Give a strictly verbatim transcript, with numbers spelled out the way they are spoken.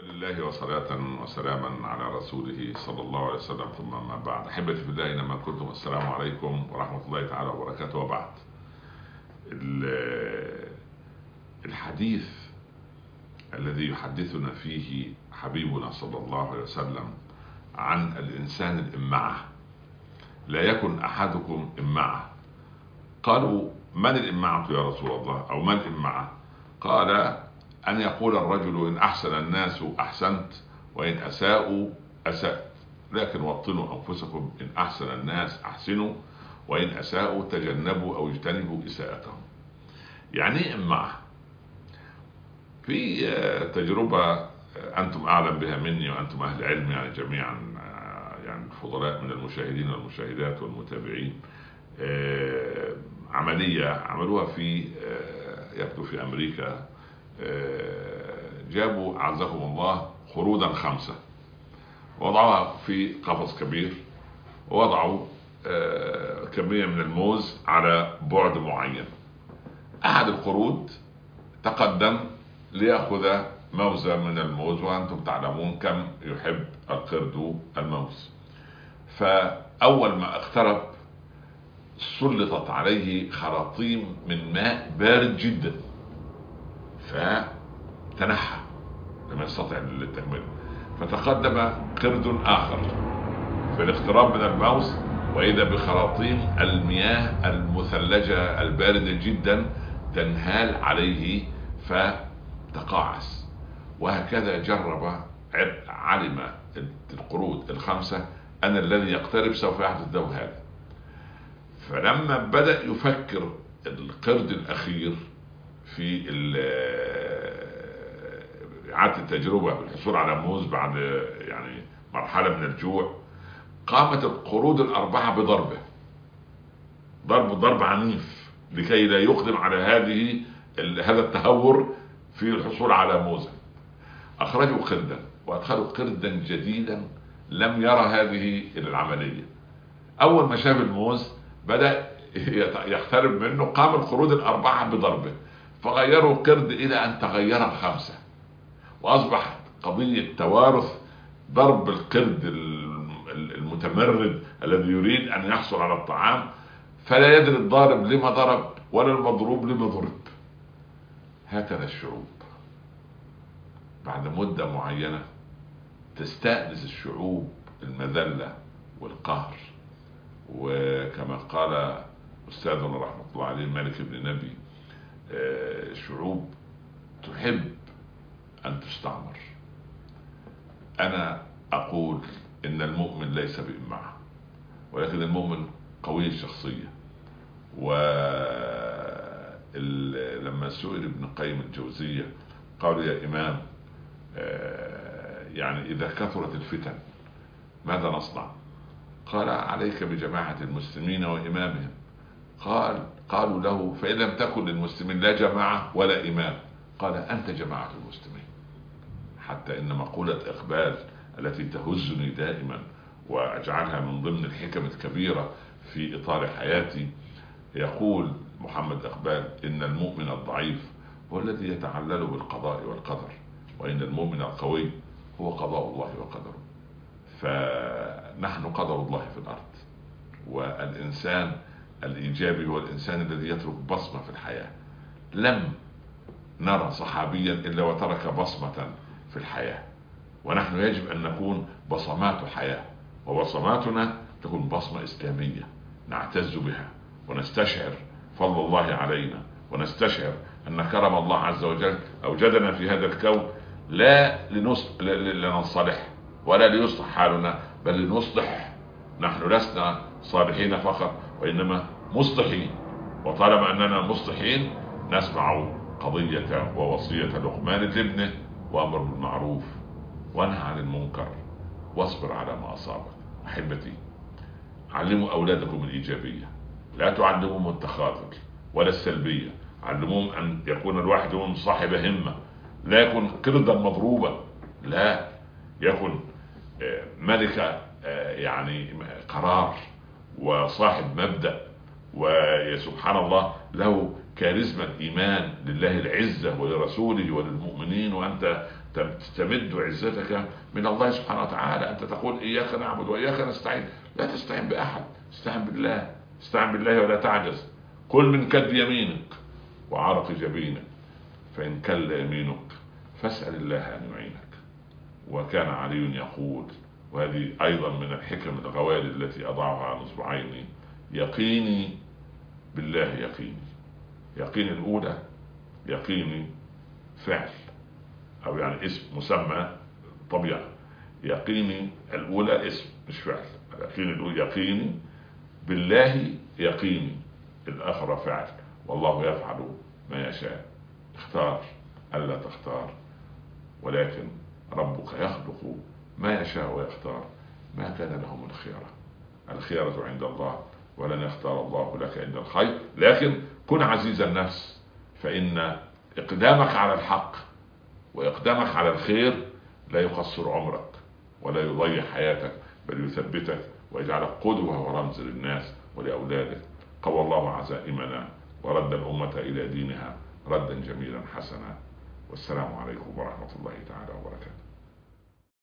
لله وصلاة وسلاما على رسوله صلى الله عليه وسلم، ثم ما بعد. أحبتي في الله أينما كنتم، السلام عليكم ورحمة الله تعالى وبركاته. وبعد، الحديث الذي يحدثنا فيه حبيبنا صلى الله عليه وسلم عن الإنسان الإمعة. لا يكن أحدكم إمعة. قالوا: من الإمعة يا رسول الله؟ أو ما الإمعة؟ قال: أن يقول الرجل إن أحسن الناس أحسنت، وإن أساءوا أسأت، لكن وطنوا أنفسكم، إن أحسن الناس أحسنوا، وإن أساءوا تجنبوا أو اجتنبوا إساءتهم. يعني إمعة. في تجربة أنتم أعلم بها مني وأنتم أهل علم، يعني جميعا، يعني الفضلاء من المشاهدين والمشاهدات والمتابعين، عملية عملوها في يبدو في أمريكا. جابوا أعزكم الله خرودا خمسة، وضعوها في قفص كبير، ووضعوا كمية من الموز على بعد معين. أحد القرود تقدم ليأخذ موزة من الموز، وأنتم تعلمون كم يحب القرد الموز. فأول ما اقترب سلطت عليه خراطيم من ماء بارد جدا، فتنحى لم يستطع التكمل. فتقدم قرد آخر في الاقتراب من الموز، وإذا بخراطيم المياه المثلجة الباردة جدا تنهال عليه فتقاعس. وهكذا جرب، علم القرود الخمسة أن الذي يقترب سوف يحدث له هذا. فلما بدأ يفكر القرد الأخير في إعادة التجربة بالحصول على موز بعد يعني مرحلة من الجوع، قامت القرود الأربعة بضربه ضرب ضرب عنيف لكي لا يقدم على هذه هذا التهور في الحصول على موز. أخرجوا قردا وأدخلوا قردا جديدا لم يرى هذه العملية. أول ما شاف الموز بدأ يقترب منه، قام القرود الأربعة بضربه، فغيروا القرد إلى أن تغير الخمسة، وأصبحت قضية توارث ضرب القرد المتمرد الذي يريد أن يحصل على الطعام، فلا يدري الضارب لما ضرب ولا المضروب لما ضرب. هكذا الشعوب بعد مدة معينة تستأنس الشعوب المذلة والقهر. وكما قال أستاذنا رحمة الله عليه الملك بن نبي: الشعوب تحب أن تستعمر. أنا أقول إن المؤمن ليس بإمعة، ولكن المؤمن قوي الشخصية. ولما سئل ابن قيم الجوزية قالوا: يا إمام، يعني إذا كثرت الفتن ماذا نصنع؟ قال: عليك بجماعة المسلمين وإمامهم. قال قالوا له: فإن لم تكن للمسلمين لا جماعة ولا إمام؟ قال: أنت جماعة المسلمين. حتى إن مقولة إقبال التي تهزني دائما وأجعلها من ضمن الحكم الكبيرة في إطار حياتي، يقول محمد إقبال: إن المؤمن الضعيف هو الذي يتعلل بالقضاء والقدر، وإن المؤمن القوي هو قضاء الله وقدره. فنحن قدر الله في الأرض، والإنسان الإيجابي هو الإنسان الذي يترك بصمة في الحياة. لم نرى صحابيا إلا وترك بصمة في الحياة، ونحن يجب أن نكون بصمات حياة، وبصماتنا تكون بصمة إسلامية نعتز بها، ونستشعر فضل الله علينا، ونستشعر أن كرم الله عز وجل أوجدنا في هذا الكون لا لنصلح ولا ليصلح حالنا، بل لنصلح. نحن لسنا صالحين فقط، وإنما مصلحين. وطالما أننا مصلحين نسمع قضية ووصية لقمان لابنه: وأمر بالمعروف وانهى عن المنكر واصبر على ما أصابك. أحبتي، علموا أولادكم الإيجابية، لا تعلمهم التخاذل ولا السلبية. علموهم أن يكون الواحد منهم صاحب همة، لا يكون قردا مضروبا، لا يكن ملك يعني قرار وصاحب مبدأ، وسبحان الله له كاريزما الإيمان لله العزة ولرسوله وللمؤمنين، وأنت تستمد عزتك من الله سبحانه وتعالى. أنت تقول إياك نعبد وإياك نستعين، لا تستعين بأحد، استعن بالله، استعن بالله ولا تعجز. كل من كد يمينك وعرق جبينك، فإن كل يمينك فاسأل الله أن يعينك. وكان علي يقول، وهذه أيضا من الحكم الغوالي التي أضعها عن أصبعيني: يقيني بالله يقيني. يقين الأولى يقيني فعل، أو يعني اسم مسمى طبيعة. يقيني الأولى اسم مش فعل. يقين الأولى يقيني بالله يقيني، الآخر فعل. والله يفعل ما يشاء. اختار ألا تختار، ولكن ربك يخلق ما يشاء ويختار، ما كان لهم الخيرة. الخيرة عند الله، ولن يختار الله لك إلا الخير. لكن كن عزيز النفس، فإن إقدامك على الحق وإقدامك على الخير لا يقصر عمرك ولا يضيع حياتك، بل يثبتك ويجعلك قدوة ورمز للناس ولأولادك. قوى الله عزائمنا ورد الأمة إلى دينها ردا جميلا حسنا. والسلام عليكم ورحمة الله تعالى وبركاته.